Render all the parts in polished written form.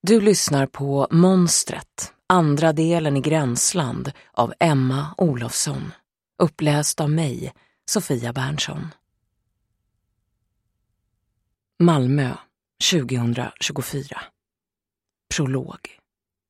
Du lyssnar på Monstret, andra delen i Gränsland av Emma Olofsson. Uppläst av mig, Sofia Berntsson. Malmö, 2024. Prolog.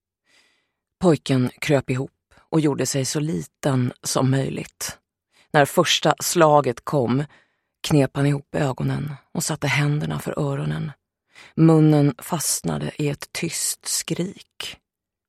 Pojken kröp ihop och gjorde sig så liten som möjligt. När första slaget kom knep han ihop ögonen och satte händerna för öronen. Munnen fastnade i ett tyst skrik.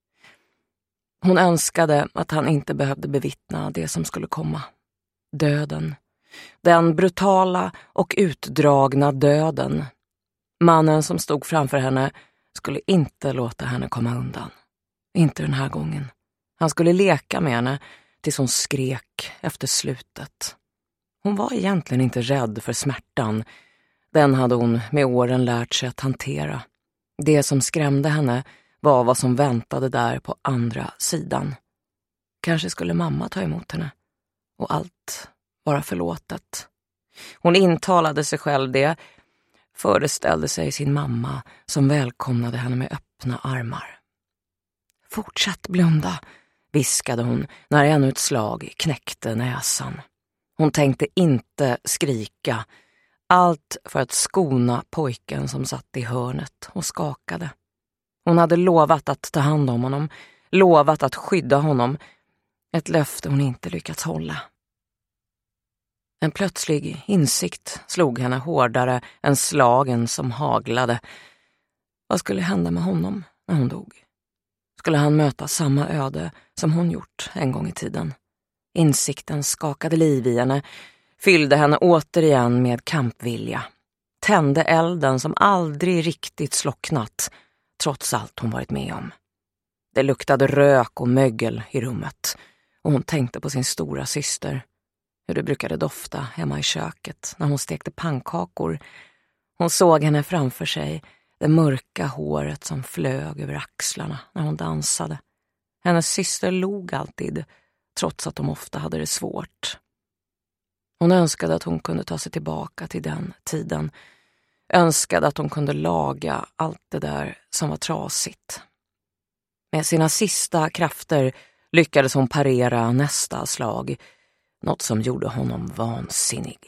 Hon önskade att han inte behövde bevittna det som skulle komma. Döden. Den brutala och utdragna döden. Mannen som stod framför henne skulle inte låta henne komma undan. Inte den här gången. Han skulle leka med henne tills hon skrek efter slutet. Hon var egentligen inte rädd för smärtan. Den hade hon med åren lärt sig att hantera. Det som skrämde henne var vad som väntade där på andra sidan. Kanske skulle mamma ta emot henne. Och allt vara förlåtet. Hon intalade sig själv det. Föreställde sig sin mamma som välkomnade henne med öppna armar. Fortsätt blunda, viskade hon när ännu ett slag knäckte näsan. Hon tänkte inte skrika. Allt för att skona pojken som satt i hörnet och skakade. Hon hade lovat att ta hand om honom. Lovat att skydda honom. Ett löfte hon inte lyckats hålla. En plötslig insikt slog henne hårdare än slagen som haglade. Vad skulle hända med honom när hon dog? Skulle han möta samma öde som hon gjort en gång i tiden? Insikten skakade liv i henne, fyllde henne återigen med kampvilja. Tände elden som aldrig riktigt slocknat, trots allt hon varit med om. Det luktade rök och mögel i rummet, och hon tänkte på sin stora syster. Hur det brukade dofta hemma i köket när hon stekte pannkakor. Hon såg henne framför sig, det mörka håret som flög över axlarna när hon dansade. Hennes syster log alltid, trots att de ofta hade det svårt. Hon önskade att hon kunde ta sig tillbaka till den tiden. Önskade att hon kunde laga allt det där som var trasigt. Med sina sista krafter lyckades hon parera nästa slag. Något som gjorde honom vansinnig.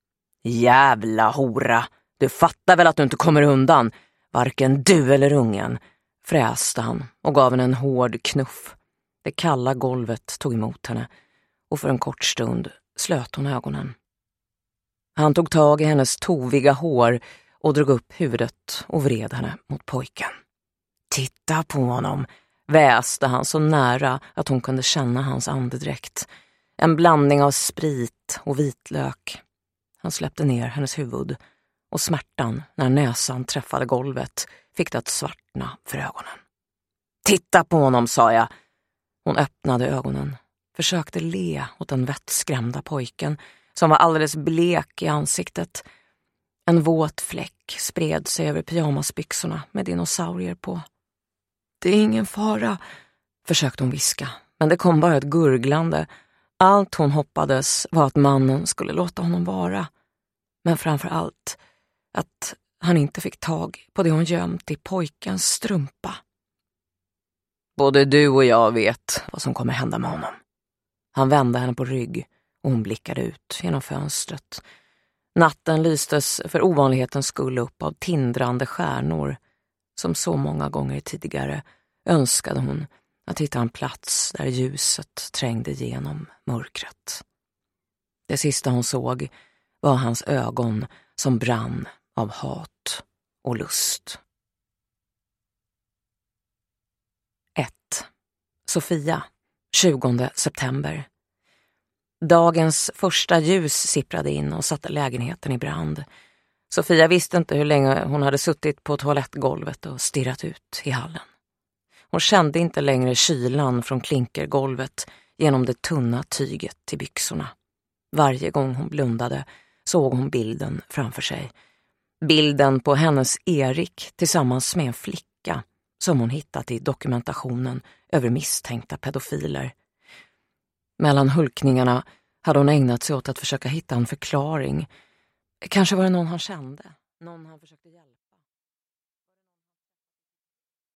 Jävla hora! Du fattar väl att du inte kommer undan? Varken du eller ungen, fräste han och gav henne en hård knuff. Det kalla golvet tog emot henne och för en kort stund slöt hon ögonen. Han tog tag i hennes toviga hår och drog upp huvudet och vred henne mot pojken. Titta på honom, väste han så nära att hon kunde känna hans andedräkt. En blandning av sprit och vitlök. Han släppte ner hennes huvud och smärtan när näsan träffade golvet fick det att svartna för ögonen. Titta på honom, sa jag. Hon öppnade ögonen, försökte le åt den vettskrämda pojken som var alldeles blek i ansiktet. En våt fläck spred sig över pyjamasbyxorna med dinosaurier på. Det är ingen fara, försökte hon viska, men det kom bara ett gurglande. Allt hon hoppades var att mannen skulle låta honom vara. Men framför allt att han inte fick tag på det hon gömt i pojkens strumpa. Både du och jag vet vad som kommer hända med honom. Han vände henne på rygg och hon blickade ut genom fönstret. Natten lystes för ovanlighetens skull upp av tindrande stjärnor. Som så många gånger tidigare önskade hon att hitta en plats där ljuset trängde igenom mörkret. Det sista hon såg var hans ögon som brann av hat och lust. 1. Sofia, 20 september. Dagens första ljus sipprade in och satte lägenheten i brand. Sofia visste inte hur länge hon hade suttit på toalettgolvet och stirrat ut i hallen. Hon kände inte längre kylan från klinkergolvet genom det tunna tyget till byxorna. Varje gång hon blundade såg hon bilden framför sig. Bilden på hennes Erik tillsammans med en flicka som hon hittat i dokumentationen över misstänkta pedofiler. Mellan hulkningarna hade hon ägnat sig åt att försöka hitta en förklaring. Kanske var det någon han kände, någon han försökte hjälpa.